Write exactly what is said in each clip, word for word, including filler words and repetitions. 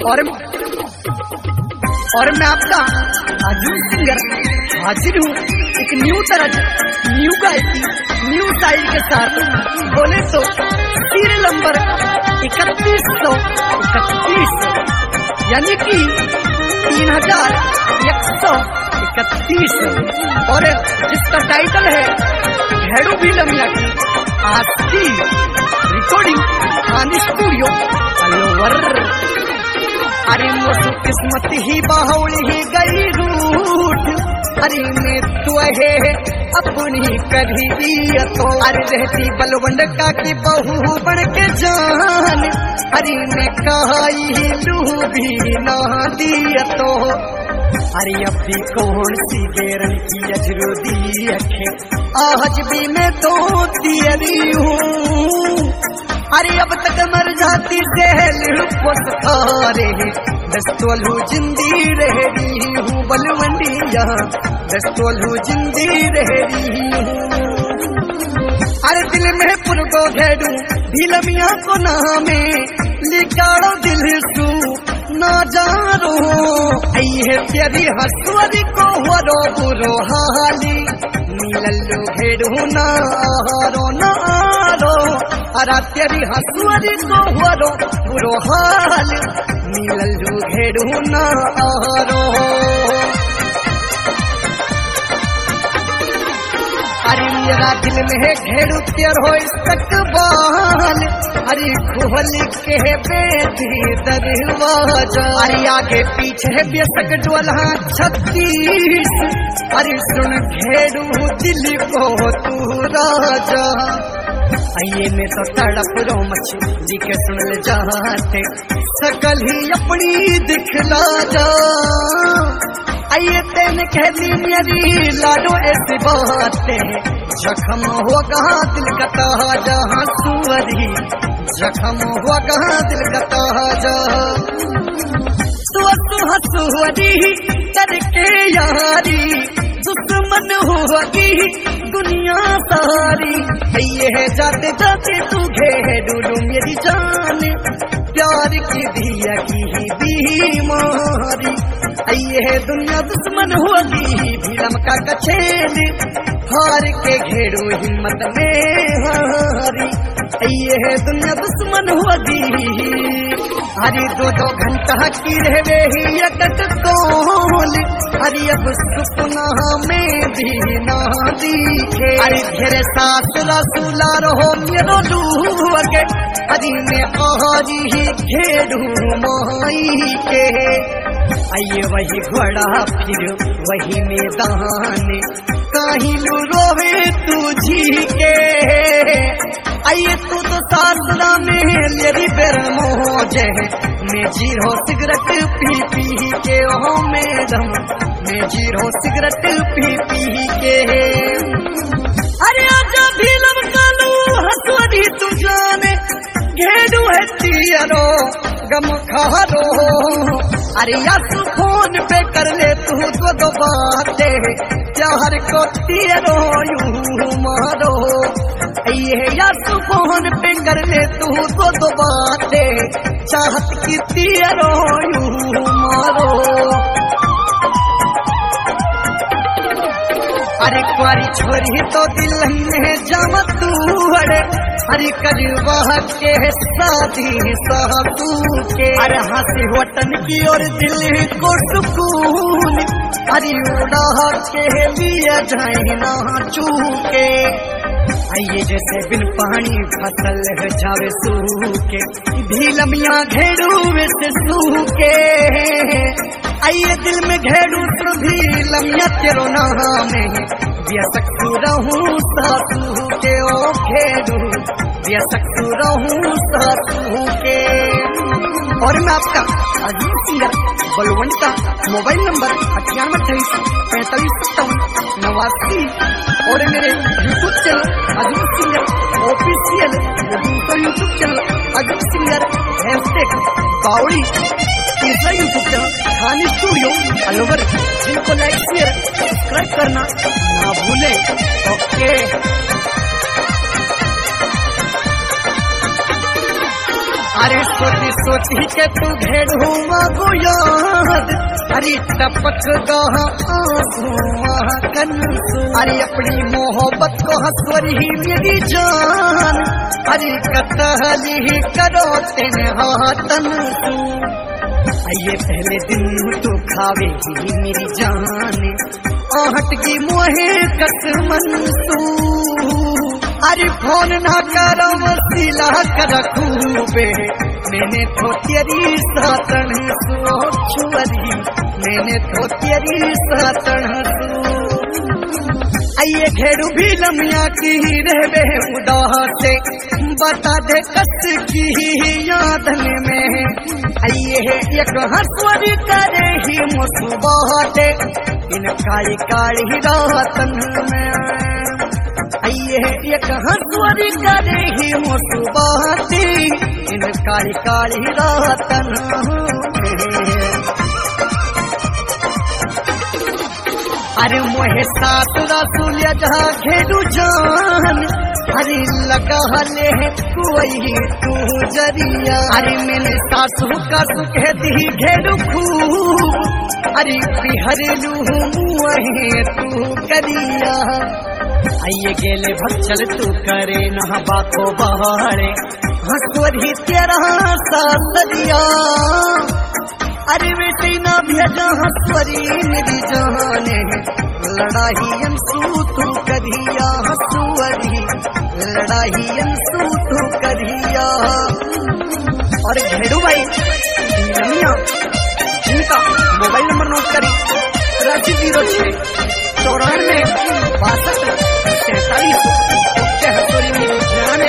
और और मैं आपका अजीज सिंगर हाजिर हूँ एक न्यू तरह न्यू गायकी न्यू स्टाइल के साथ। बोले तो सीरियल नंबर इकतीस सौ इकतीस यानी कि तीन हजार एक सौ इकतीस और जिसका टाइटल है घेड़ू भी लमिया की आज की रिकॉर्डिंग खान स्टूडियो अलवर। अरे मोसु किस्मत ही बाहुल ही गई रूठ, अरे मैं तो है अपनी कभी तो अरे रहती बलवंड का की बहू बन के जान, अरे मैं कहाई लू भी ना दिया तो अरे अब भी कौन सी बेरन की अजरू दी अखे आज भी मैं तो दियरी हूँ। अरे अब तक मर जाती सहल पुस्कारे दस्तोलू जिंदी रह रही हूँ बलवंडी यहाँ दस्तोलू जिंदी रह रही हूँ। अरे दिल में पुरगो घेड़ू ढीलमिया को नामे लिकाड़ो दिल सू ना जानो है तेरी हसुरी को हरो बुरो हाली नीलल्लू घेड़ू ना आरो ना आरो अरा तेरी हसुरी को हरो बुरो हाल नीलल्लू घेड़ू ना आरो। अरे मेरा दिल में है घेड़ू तेर हो इस्तकबाल, अरे खोल के बेटी दरवाजा अरे आगे पीछे बेसक ज्वला छत्तीस, अरे सुन घेड़ू दिल को तू राजा आइए में तो तड़प रो मछली के सुन ले जाते सकल ही अपनी दिखला जा। आइए तेन कह दी मेरी लाडो ऐसी बातें जख्म होगा दिल का ताजा सुअरी जख्म होगा दिल का ताजा सुअरी करके यारी दुश्मन होगी दुनिया सारी। ये है जाते जाते तू घेड़ू मेरी जान प्यार की दिया की ही बीमारी। ये है दुनिया दुश्मन होगी भीलम का कछेल हार के घेड़ू हिम्मत में हारी। ये है दुनिया दुश्मन होगी हरी दो दो घंटा की रहे ही अकट कौल, हरी अब सुपना में भी ना दिखे अरे घेरे सास रसूला रहो मेरो लूगे हरी में आरी ही घेड़ू माई के। आइए वही घोड़ा फिर वही मैदान कहीं लू रोवे तुझी के। आइए तू तो सासरा में मेरी बेर मोजे मैं जीरो सिगरेट पी पी के ओ मैडम मैं जीरो सिगरेट पी पी के। अरे आजा भीलम कालू हसवरी तू जाने घेड़ू है तियरो गम खारो। अरे यासु फोन पे कर ले तू तो दो बातें प्यार को तियरो यूं मारो। ये यासु फोन पे कर ले तू तो दो बातें चाहत की तियरो यूं मारो। अरे कुआरी छोरी तो दिल में जम तू अरे हरी करवा के शादी सातू के। अरे हंसी वतन की और दिल को सुकून हरी उड़ा के लिए जाए ना चूके। आइए जैसे बिन पानी फसल जावे सूखे ढीलमिया घेड़ू से सूखे। आइए दिल में घेड़ू तो ढीलमिया तेरो नाम व्यसक रहूं सासू के ओ घेड़ू व्यसक रहूं सासू के। और मैं आपका अजीज सिंगर बलवंत का मोबाइल नंबर अठानवे अट्ठाईस पैंतालीस सत्तावन नवासी और मेरे YouTube channel Aziz singer official दूसरा YouTube channel Aziz singer hashtag बावड़ी तीसरा YouTube channel Khan studio Alwar जिनको लाइक शेयर सब्सक्राइब करना ना भूले। ओके अरे सोची सोची के तू घेरू मागो याद, अरे टपक गहा आंसुआ कनसू। अरे अपनी मोहब्बत को हंसवरी मेरी जान, अरे कतहली करो तेन हाथन तू। ये पहले दिन तो खावे ही मेरी जान, आहट की मोहे कसमन तू। अरे फोन ना करो वसीला कर खूबे, मैंने तो तेरी सातन सो छुअरी, मैंने तो तेरी सातन सो। आइए घेरू भी लमिया की रहबे उदास, बता दे कस की यादन में। आइए एक हंसवरी करे ही मुसुबाते, इन काली काली रातन में। आइए एक हंसवरी करे ही मुसुबाते, इन काली काली रातन में। अरे मोहे साथ रसूलिया जहाँ घेरू जान, अरे लगा हले कोई तू जरिया। अरे मैंने सासू का सुख दी घेरू खूब, अरे बिहरलू मुहे तू करिया। आइए गेले भक्षल तू करे न बाको बहारे, हंसवरी तेरा सासरिया। अरे बेटी ना भेजा हंसवरी मेरी जाने, लड़ाई अंसू तू करिया हंसवरी, लड़ाई अंसू तू करिया। और घेरू भाई नमिया इनका मोबाइल नंबर नोट करी, राशि जीरो छः चौरानवे बासठ तैतालीस हंसवरी मेरी जाने।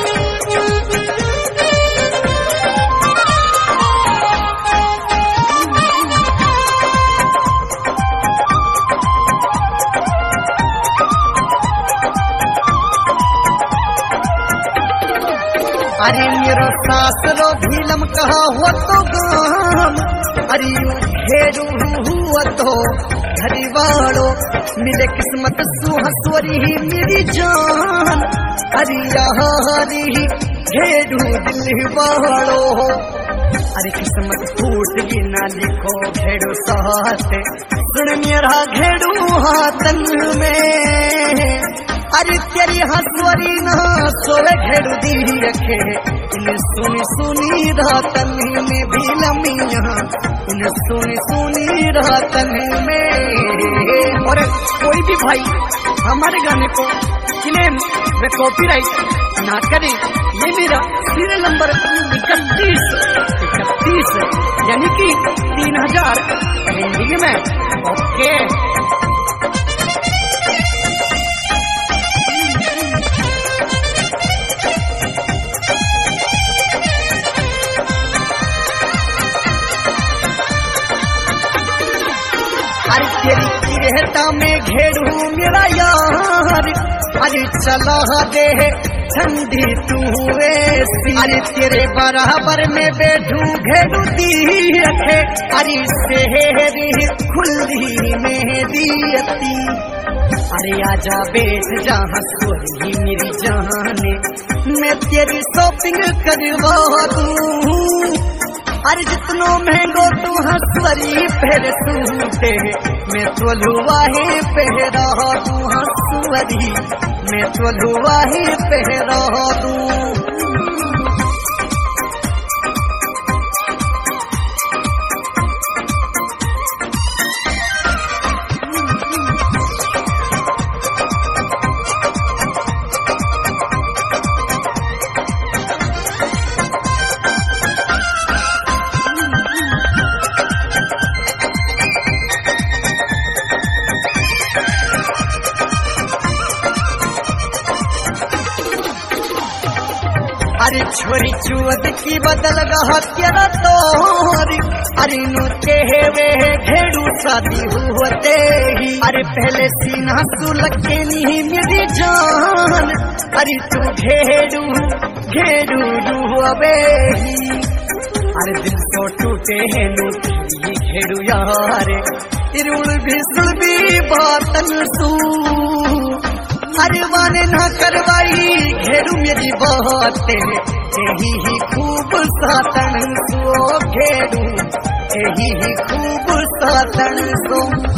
अरे मेरो सासरो भीलम कहा हो तो गाम, अरे घेरू हुआ तो घरी वालो, मिले किस्मत सु हंसवरी ही मेरी जान। अरे हरी घेरू दिल वालो, अरे किस्मत फूट की ना लिखो घेरू साथ, सुन मेरा घेरू हाथन में। अरे तेरी हंसवरी ना सोवे घेरू दी रखे, इन सुनी सुनी रातन में भी लमिया, इन सुनी सुनी रातन में। और कोई भी भाई हमारे गाने को क्लेम व कॉपीराइट ना करे, ये मेरा सीरियल नंबर इकतीस इकतीस यानी कि तीन हजार हिंदी में। ओके तेरी रहता में घेरू मेरा यार, अरे चला दे ठंडी तू ऐसी। अरे तेरे बराबर में बैठू घेरू दी रखे, अरे शहरी खुली मेरी अती। अरे आजा बैठ जा हंसवरी मेरी जाने, मैं तेरी शॉपिंग करवा दूँ। अरे जितनो महंगो तू हंसवरी पहले सूटे, मैं तो लुवाहे पहरा तू हंसवरी, मैं तो लुवाहे पहरा तू। अरे छोरी चुअद की बदल गहा तेरा तोरी, अरे नु वे घेरू शादी हुते ही। अरे पहले सीना सुलग के नहीं मेरी जान, अरे तू घेरू घेरू रुवे ही। अरे दिल को टूटे है नु घेरू यारे, इरुल भी सुबी बातन सू। अरे माने ना करवाई घेरू मेरी बातें यही ही खूब सातन सो घेरू यही ही खूब सातन सो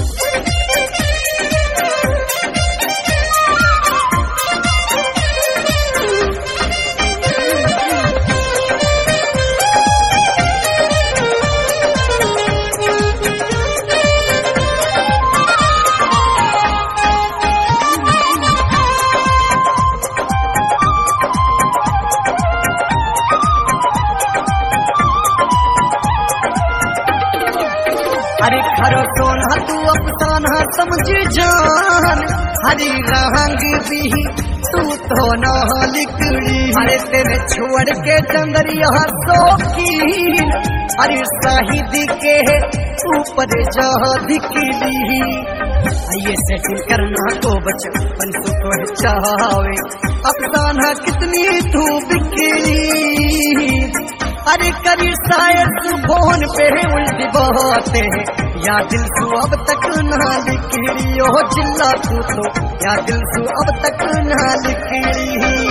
अरे खरो सोना तू अफसाना समझ जान हरी रंग भी तू तो ना लिकड़ी अरे तेरे छोड़ के डंगरिया शौकीन अरे शाहिद के ऊपर जा दिखली ये सेटिंग करना तो बचपन को तो चाहे अफसाना कितनी तू बिखरी अरे करी शायद फोन पे उल्टी बातें या दिल सु अब तक ना लिखी हो चिल्ला तू तो या दिल सु अब तक ना लिखी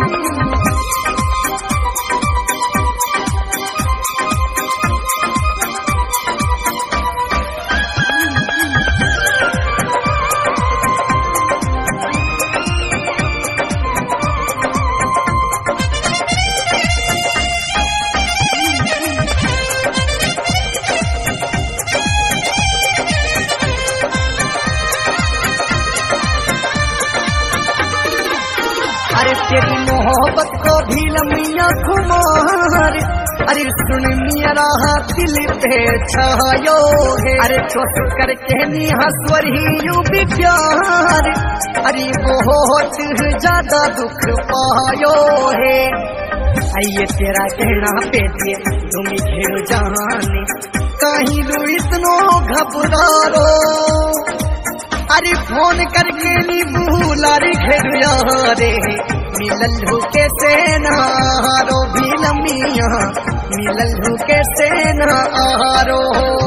अरे तेरी मोहब्बत को भी लमिया खुमार अरे सुन मेरा दिल पे छायो है अरे चोट करके नी हंसवर ही यूं भी प्यार अरे बहुत ज्यादा दुख पायो है आइए तेरा कहना पे दिए तुम घेर जाने कहीं लू इतनो घबरारो अरे फोन करके नी भूला रे घेरिया रे मिलल्लू कैसे नारो भी लमिया मिलल्लू कैसे नारो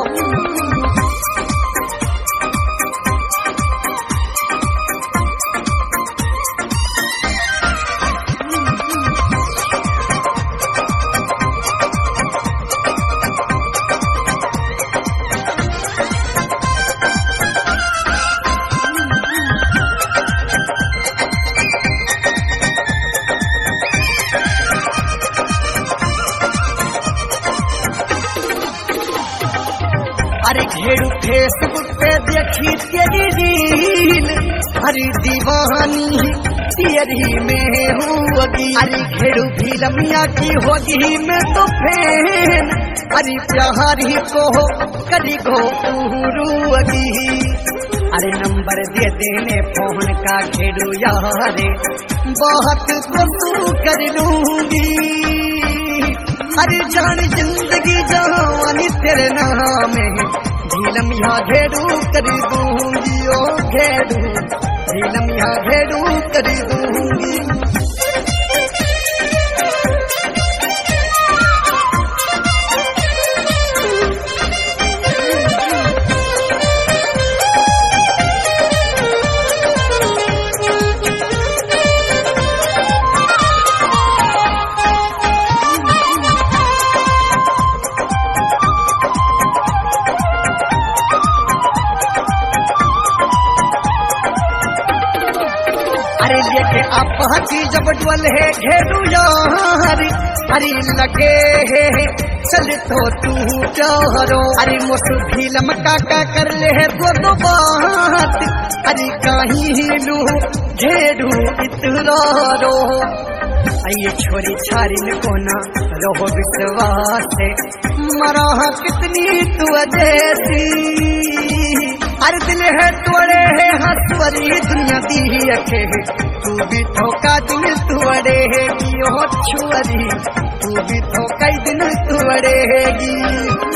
अरे घेरू फेसबुक पे देखी तेरी रील अरे दीवानी तेरी में होगी अरे घेरू भी लमिया की होगी मैं तो फैन अरे प्यार ही को करी को पूरूगी अरे नंबर दे देने फोन का घेरू यारे बहुत को तू कर लूंगी अरे जान जिंदगी जवानी तेरे नाम है झीलम यहाँ घेरू कर दूंगी ओ घेरू झीलम यहाँ घेरू कर दूंगी अरे लेके आप हसी जब डवल है घेरू यार अरे लगे है चल तो तू प्यारो अरे मुसफी लमका का कर ले है दो दो बात अरे कहीं ही लू घेरू इतना रो ये छोरी छारी में कोना रहो विश्वास है मरा कितनी तू जैसी अरे दिल है तोड़े है हंसवरी दुनिया दी अखे तू भी ठोका दिल तुअड़े है की हो छुअरी तू भी ठोका दिन तुअड़े है